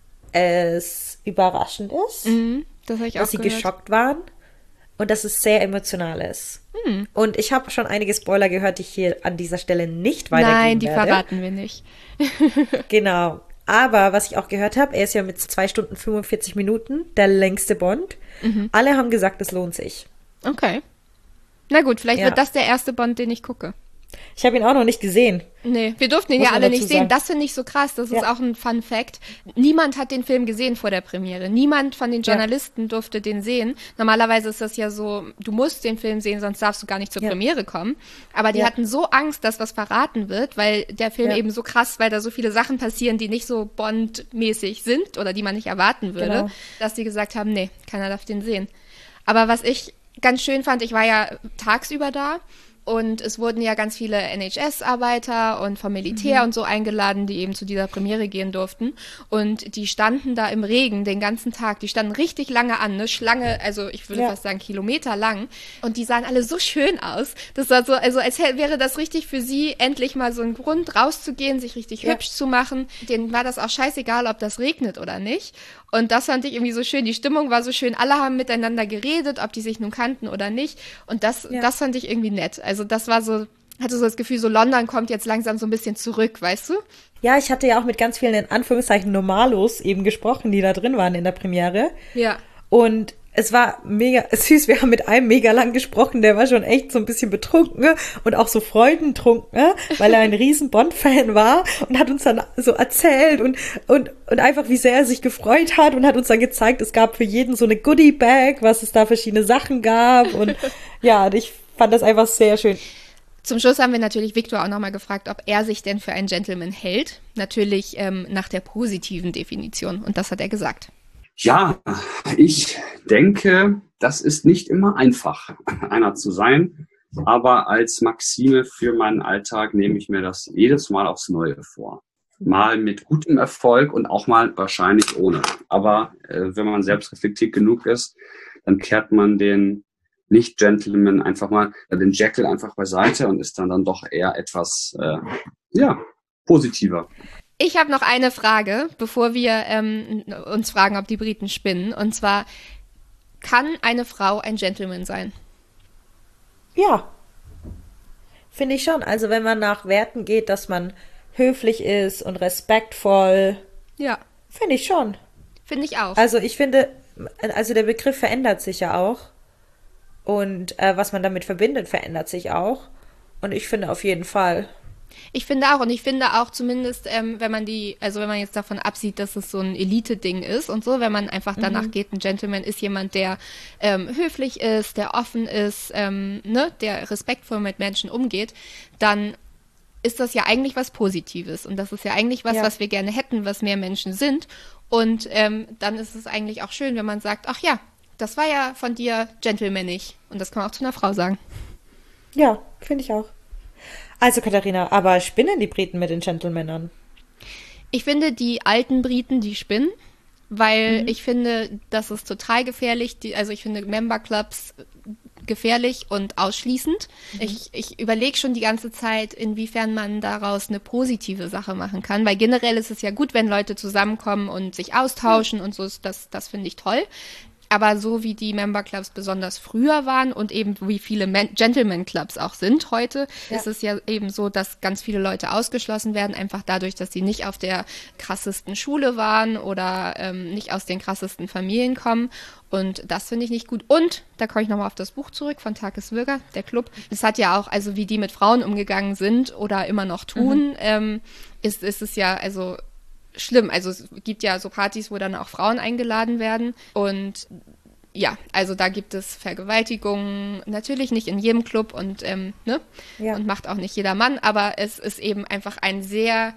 es überraschend ist, Mhm, das habe ich auch dass sie gehört. geschockt waren und dass es sehr emotional ist. Hm. Und ich habe schon einige Spoiler gehört, die ich hier an dieser Stelle nicht weitergeben Nein, die werde. verraten wir nicht. Genau. Aber was ich auch gehört habe, er ist ja mit zwei Stunden fünfundvierzig Minuten der längste Bond. Mhm. Alle haben gesagt, es lohnt sich. Okay. Na gut, vielleicht Ja. wird das der erste Bond, den ich gucke. Ich habe ihn auch noch nicht gesehen. Nee, wir durften ihn Muss ja man alle dazu nicht sehen. sagen. Das finde ich so krass. Das ist Ja. auch ein Fun Fact. Niemand hat den Film gesehen vor der Premiere. Niemand von den Ja. Journalisten durfte den sehen. Normalerweise ist das ja so, du musst den Film sehen, sonst darfst du gar nicht zur Ja. Premiere kommen. Aber die Ja. hatten so Angst, dass was verraten wird, weil der Film Ja. eben so krass, weil da so viele Sachen passieren, die nicht so Bond-mäßig sind oder die man nicht erwarten würde, Genau. dass die gesagt haben, nee, keiner darf den sehen. Aber was ich ganz schön fand, ich war ja tagsüber da. Und es wurden ja ganz viele N H S-Arbeiter und vom Militär und so eingeladen, die eben zu dieser Premiere gehen durften. Und die standen da im Regen den ganzen Tag. Die standen richtig lange an, eine Schlange, also ich würde Ja. fast sagen Kilometer lang. Und die sahen alle so schön aus. Das war so, also als hä- wäre das richtig für sie, endlich mal so ein Grund rauszugehen, sich richtig Ja. hübsch zu machen. Denen war das auch scheißegal, ob das regnet oder nicht. Und das fand ich irgendwie so schön. Die Stimmung war so schön. Alle haben miteinander geredet, ob die sich nun kannten oder nicht. Und das, Ja. das fand ich irgendwie nett. Also das war so, hatte so das Gefühl, so London kommt jetzt langsam so ein bisschen zurück, weißt du? Ja, ich hatte ja auch mit ganz vielen in Anführungszeichen Normalos eben gesprochen, die da drin waren in der Premiere. Ja. Und es war mega süß. Wir haben mit einem mega lang gesprochen, der war schon echt so ein bisschen betrunken, ne? Und auch so freudentrunken, ne? Weil er ein riesen Bond-Fan war und hat uns dann so erzählt und, und, und einfach, wie sehr er sich gefreut hat und hat uns dann gezeigt, es gab für jeden so eine Goodie-Bag, was es da verschiedene Sachen gab und ja, ich fand das einfach sehr schön. Zum Schluss haben wir natürlich Victor auch nochmal gefragt, ob er sich denn für einen Gentleman hält. Natürlich ähm, nach der positiven Definition. Und das hat er gesagt. Ja, ich denke, das ist nicht immer einfach, einer zu sein. Aber als Maxime für meinen Alltag nehme ich mir das jedes Mal aufs Neue vor. Mal mit gutem Erfolg und auch mal wahrscheinlich ohne. Aber äh, wenn man selbst reflektiert genug ist, dann kehrt man den Nicht-Gentleman einfach mal, äh, den Jekyll einfach beiseite und ist dann dann doch eher etwas, äh, ja, positiver. Ich habe noch eine Frage, bevor wir ähm, uns fragen, ob die Briten spinnen. Und zwar, kann eine Frau ein Gentleman sein? Ja, finde ich schon. Also wenn man nach Werten geht, dass man höflich ist und respektvoll, Ja, finde ich schon. finde ich auch. Also ich finde, also der Begriff verändert sich ja auch. Und äh, was man damit verbindet, verändert sich auch. Und ich finde auf jeden Fall. Ich finde auch, und ich finde auch zumindest, ähm, wenn man die, also wenn man jetzt davon absieht, dass es so ein Elite-Ding ist und so, wenn man einfach danach geht, ein Gentleman ist jemand, der ähm, höflich ist, der offen ist, ähm, ne, der respektvoll mit Menschen umgeht, dann ist das ja eigentlich was Positives. Und das ist ja eigentlich was, Ja. was wir gerne hätten, was mehr Menschen sind. Und ähm, dann ist es eigentlich auch schön, wenn man sagt, ach ja, das war ja von dir gentlemannig. Und das kann man auch zu einer Frau sagen. Ja, finde ich auch. Also Katharina, aber spinnen die Briten mit den Gentlemännern? Ich finde, die alten Briten, die spinnen, weil ich finde, das ist total gefährlich. Die, also ich finde Member Clubs gefährlich und ausschließend. Ich, ich überlege schon die ganze Zeit, inwiefern man daraus eine positive Sache machen kann, weil generell ist es ja gut, wenn Leute zusammenkommen und sich austauschen und so, ist das, das finde ich toll. Aber so wie die Member Clubs besonders früher waren und eben wie viele Men- Gentleman Clubs auch sind heute, ja. ist es ja eben so, dass ganz viele Leute ausgeschlossen werden, einfach dadurch, dass sie nicht auf der krassesten Schule waren oder ähm, nicht aus den krassesten Familien kommen. Und das finde ich nicht gut. Und da komme ich nochmal auf das Buch zurück von Takis Virga, der Club. Das hat ja auch, also wie die mit Frauen umgegangen sind oder immer noch tun, mhm. ähm, ist, ist es ja, also schlimm. Also es gibt ja so Partys, wo dann auch Frauen eingeladen werden und ja, also da gibt es Vergewaltigungen, natürlich nicht in jedem Club und ähm, ne ja. und macht auch nicht jeder Mann, aber es ist eben einfach ein sehr,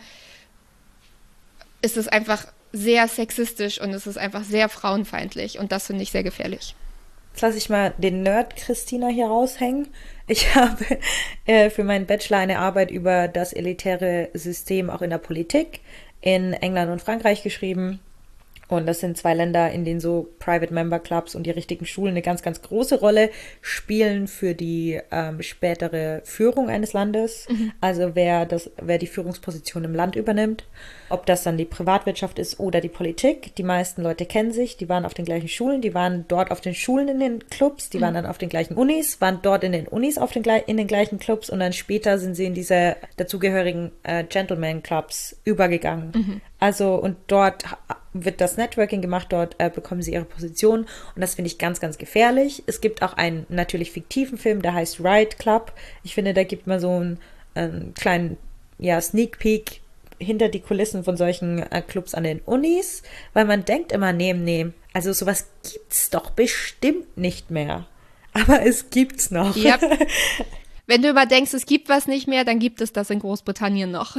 es ist einfach sehr sexistisch und es ist einfach sehr frauenfeindlich und das finde ich sehr gefährlich. Jetzt lasse ich mal den Nerd Christina hier raushängen. Ich habe äh, für meinen Bachelor eine Arbeit über das elitäre System auch in der Politik in England und Frankreich geschrieben. Und das sind zwei Länder, in denen so Private Member Clubs und die richtigen Schulen eine ganz, ganz große Rolle spielen für die ähm, spätere Führung eines Landes. Mhm. Also wer das, wer die Führungsposition im Land übernimmt. Ob das dann die Privatwirtschaft ist oder die Politik. Die meisten Leute kennen sich, die waren auf den gleichen Schulen, die waren dort auf den Schulen in den Clubs, die mhm. waren dann auf den gleichen Unis, waren dort in den Unis auf den, in den gleichen Clubs und dann später sind sie in diese dazugehörigen äh, Gentleman Clubs übergegangen. Mhm. Also und dort wird das Networking gemacht, dort äh, bekommen sie ihre Position und das finde ich ganz, ganz gefährlich. Es gibt auch einen natürlich fiktiven Film, der heißt Riot Club. Ich finde, da gibt man so einen, einen kleinen ja, Sneak Peek hinter die Kulissen von solchen äh, Clubs an den Unis, weil man denkt immer, nee, nee, also sowas gibt's doch bestimmt nicht mehr. Aber es gibt's noch. Ja. Wenn du immer denkst, es gibt was nicht mehr, dann gibt es das in Großbritannien noch.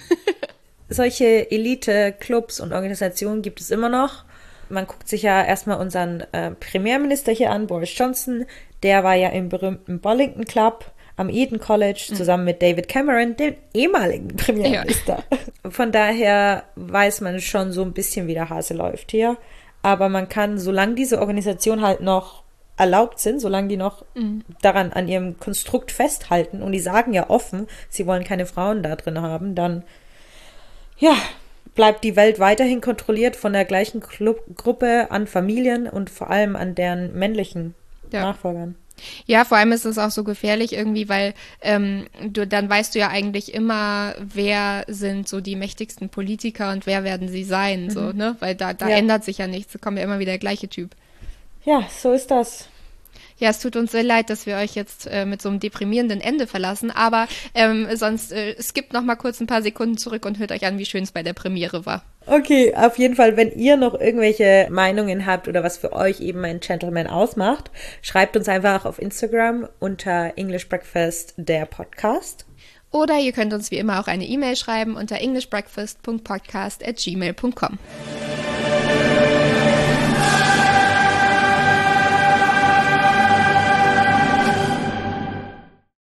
Solche Elite-Clubs und Organisationen gibt es immer noch. Man guckt sich ja erstmal unseren äh, Premierminister hier an, Boris Johnson. Der war ja im berühmten Bollington Club am Eton College mhm. zusammen mit David Cameron, dem ehemaligen Premierminister. Ja. Von daher weiß man schon so ein bisschen, wie der Hase läuft hier. Aber man kann, solange diese Organisationen halt noch erlaubt sind, solange die noch mhm. daran an ihrem Konstrukt festhalten und die sagen ja offen, sie wollen keine Frauen da drin haben, dann ja, bleibt die Welt weiterhin kontrolliert von der gleichen Club- Gruppe an Familien und vor allem an deren männlichen ja. Nachfolgern. Ja, vor allem ist es auch so gefährlich irgendwie, weil ähm, du, dann weißt du ja eigentlich immer, wer sind so die mächtigsten Politiker und wer werden sie sein, mhm. so, ne? Weil da, da ja. ändert sich ja nichts, da kommt ja immer wieder der gleiche Typ. Ja, so ist das. Ja, es tut uns sehr leid, dass wir euch jetzt äh, mit so einem deprimierenden Ende verlassen, aber ähm, sonst äh, skippt noch mal kurz ein paar Sekunden zurück und hört euch an, wie schön es bei der Premiere war. Okay, auf jeden Fall, wenn ihr noch irgendwelche Meinungen habt oder was für euch eben ein Gentleman ausmacht, schreibt uns einfach auf Instagram unter English Breakfast der Podcast. Oder ihr könnt uns wie immer auch eine E-Mail schreiben unter englishbreakfast punkt podcast at gmail punkt com.